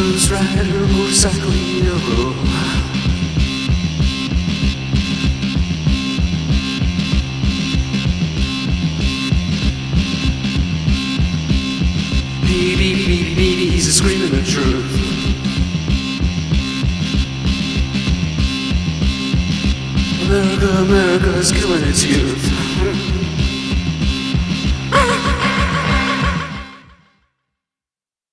Blues rider, motorcycle hero. Beep, beep, beep, beep, he's a screaming the truth. America, America is killing its youth.